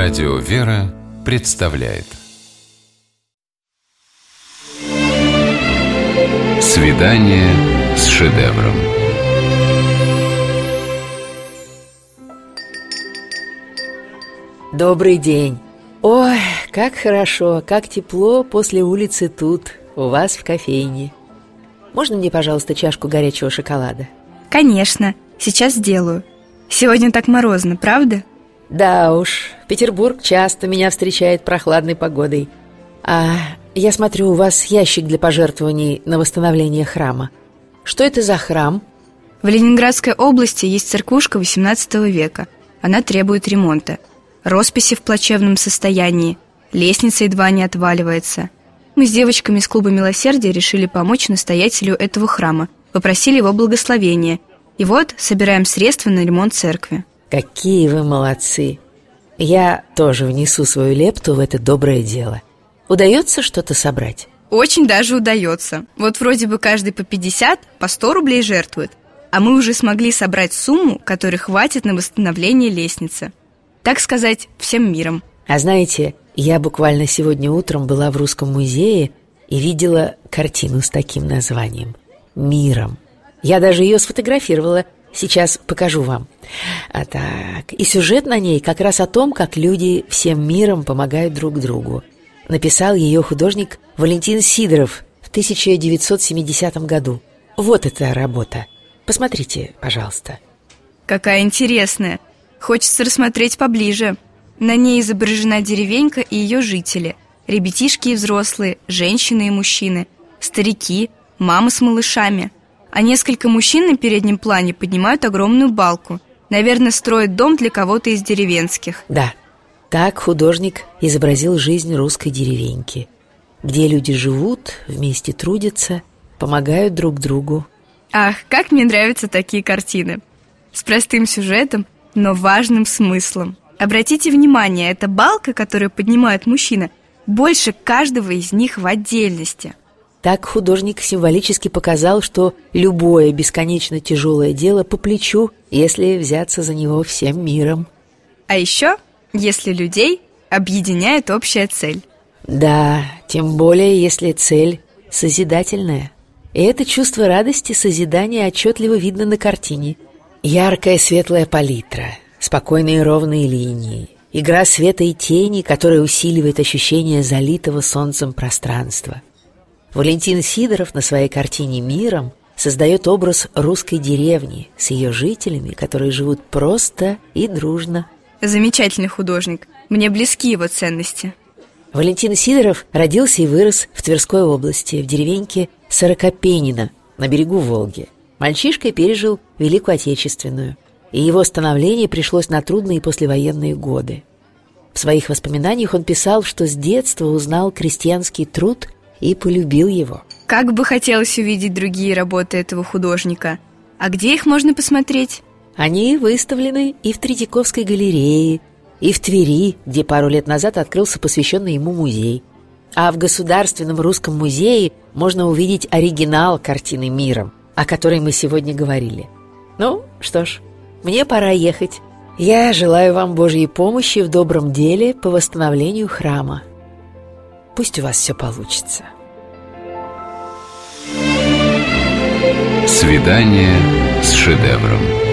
Радио «Вера» представляет «Свидание с шедевром». Добрый день! Ой, как хорошо, как тепло после улицы тут, у вас в кофейне. Можно мне, пожалуйста, чашку горячего шоколада? Конечно, сейчас сделаю. Сегодня так морозно, правда? Да уж, Петербург часто меня встречает прохладной погодой. А я смотрю, у вас ящик для пожертвований на восстановление храма. Что это за храм? В Ленинградской области есть церквушка XVIII века. Она требует ремонта. Росписи в плачевном состоянии. Лестница едва не отваливается. Мы с девочками из клуба милосердия решили помочь настоятелю этого храма. Попросили его благословения. И вот собираем средства на ремонт церкви. Какие вы молодцы! Я тоже внесу свою лепту в это доброе дело. Удается что-то собрать? Очень даже удается. Вот вроде бы каждый по 50, по 100 рублей жертвует. А мы уже смогли собрать сумму, которой хватит на восстановление лестницы. Так сказать, всем миром. А знаете, я буквально сегодня утром была в Русском музее и видела картину с таким названием «Миром». Я даже ее сфотографировала. Сейчас покажу вам. Так, и сюжет на ней как раз о том, как люди всем миром помогают друг другу. Написал ее художник Валентин Сидоров в 1970 году. Вот эта работа. Посмотрите, пожалуйста. Какая интересная. Хочется рассмотреть поближе. На ней изображена деревенька и ее жители. Ребятишки и взрослые, женщины и мужчины, старики, мамы с малышами. А несколько мужчин на переднем плане поднимают огромную балку. Наверное, строят дом для кого-то из деревенских. Да, так художник изобразил жизнь русской деревеньки, где люди живут, вместе трудятся, помогают друг другу. Ах, как мне нравятся такие картины. С простым сюжетом, но важным смыслом. Обратите внимание, эта балка, которую поднимает мужчина, больше каждого из них в отдельности. Так художник символически показал, что любое бесконечно тяжелое дело по плечу, если взяться за него всем миром. А еще, если людей объединяет общая цель. Да, тем более, если цель созидательная. И это чувство радости созидания отчетливо видно на картине. Яркая светлая палитра, спокойные ровные линии, игра света и тени, которая усиливает ощущение залитого солнцем пространства. Валентин Сидоров на своей картине «Миром» создает образ русской деревни с ее жителями, которые живут просто и дружно. Замечательный художник. Мне близки его ценности. Валентин Сидоров родился и вырос в Тверской области, в деревеньке Сорокопенино на берегу Волги. Мальчишкой пережил Великую Отечественную, и его становление пришлось на трудные послевоенные годы. В своих воспоминаниях он писал, что с детства узнал крестьянский труд и полюбил его. Как бы хотелось увидеть другие работы этого художника. А где их можно посмотреть? Они выставлены и в Третьяковской галерее, и в Твери, где пару лет назад открылся посвященный ему музей. А в Государственном русском музее можно увидеть оригинал картины «Миром», о которой мы сегодня говорили. Ну, что ж, мне пора ехать. Я желаю вам Божьей помощи в добром деле по восстановлению храма. Пусть у вас все получится. «Свидание с шедевром».